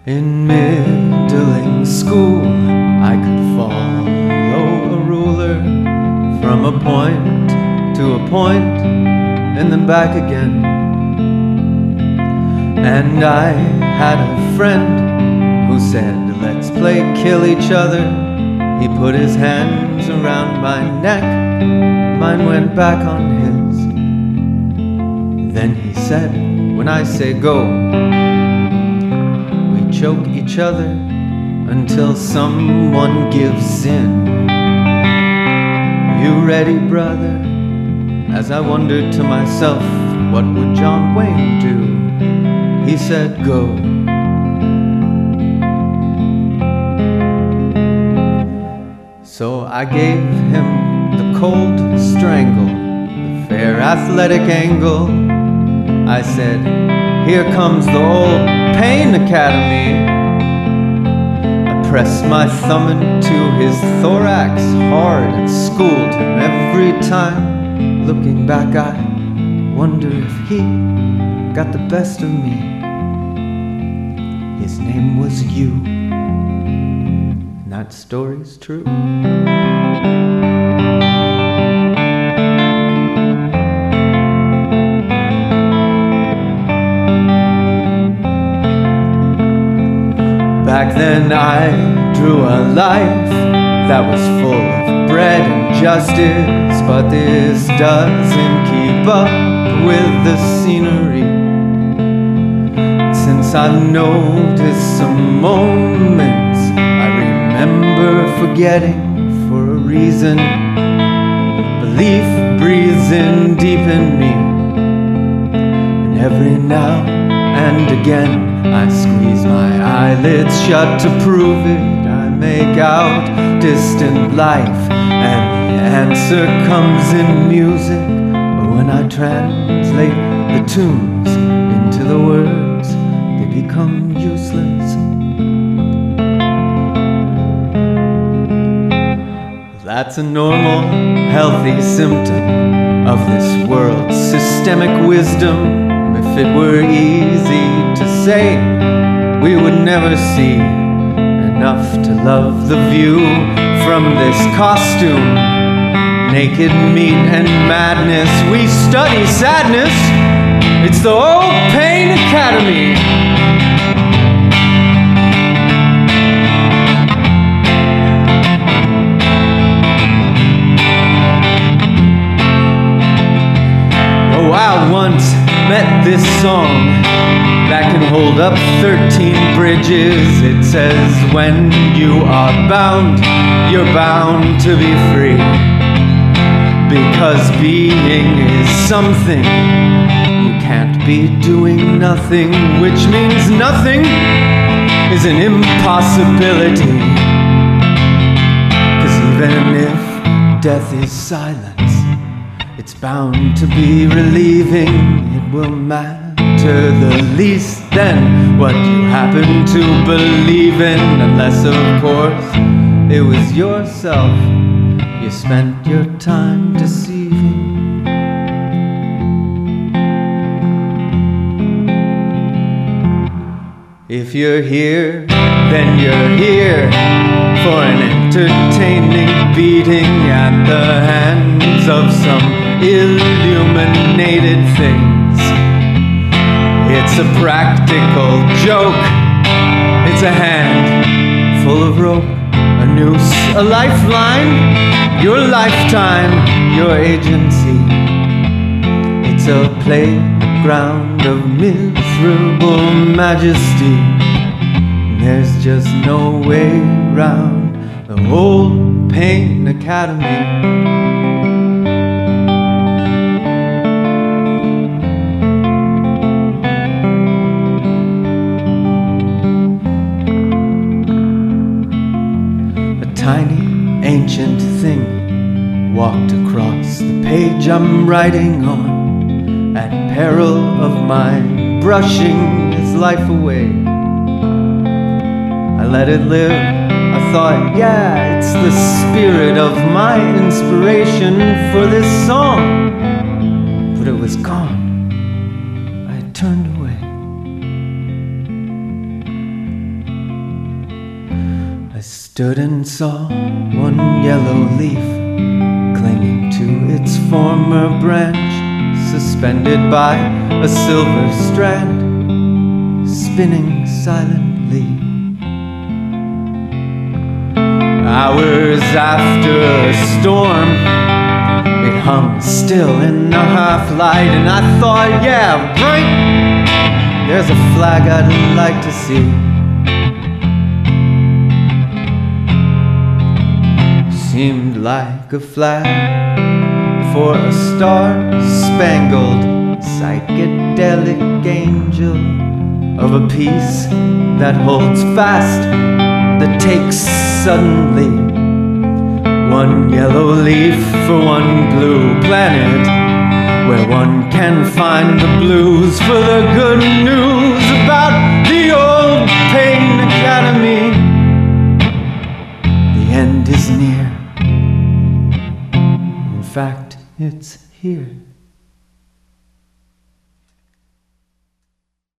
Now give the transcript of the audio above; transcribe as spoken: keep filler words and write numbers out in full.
In middling school, I could follow a ruler from a point to a point and then back again. And I had a friend who said, let's play kill each other. He put his hands around my neck, mine went back on his. Then he said, when I say go, choke each other until someone gives in. You ready, brother? As I wondered to myself, what would John Wayne do? He said, go. So I gave him the cold strangle, the fair athletic angle. I said, here comes the old Pain Academy. I pressed my thumb into his thorax hard and schooled him every time. Looking back, I wonder if he got the best of me. His name was you. And that story's true. Back then I drew a life that was full of bread and justice, but this doesn't keep up with the scenery. Since I've noticed some moments I remember forgetting for a reason. Belief breathes in deep in me, and every now and again I squeeze my eyelids shut to prove it. I make out distant life, and the answer comes in music. But when I translate the tunes into the words, they become useless. That's a normal, healthy symptom of this world's systemic wisdom. If it were easy to say, we would never see enough to love the view from this costume. Naked meat and madness, we study sadness. It's the old Pain Academy. Oh, I once met this song that can hold up thirteen bridges. It says, when you are bound, you're bound to be free. Because being is something, you can't be doing nothing, which means nothing is an impossibility. Cause even if death is silence, it's bound to be relieving. It will matter the least then what you happen to believe in, unless of course it was yourself you spent your time deceiving. If you're here, then you're here for an entertaining beating at the hands of some illuminated things. It's a practical joke. It's a hand full of rope, a noose, a lifeline, your lifetime, your agency. It's a playground of miserable majesty. There's just no way round the old Pain Academy. Tiny, ancient thing walked across the page I'm writing on, at peril of my brushing his life away. I let it live. I thought, yeah, it's the spirit of my inspiration for this song. But it was gone. I had turned away. stood and saw one yellow leaf clinging to its former branch, suspended by a silver strand, spinning silently. Hours after a storm, it hung still in the half-light, and I thought, yeah, right, there's a flag I'd like to see. Seemed like a flag for a star-spangled psychedelic angel of a peace that holds fast, that takes suddenly one yellow leaf for one blue planet, where one can find the blues for the good news about the old Pain Academy. The end is near. In fact, it's here.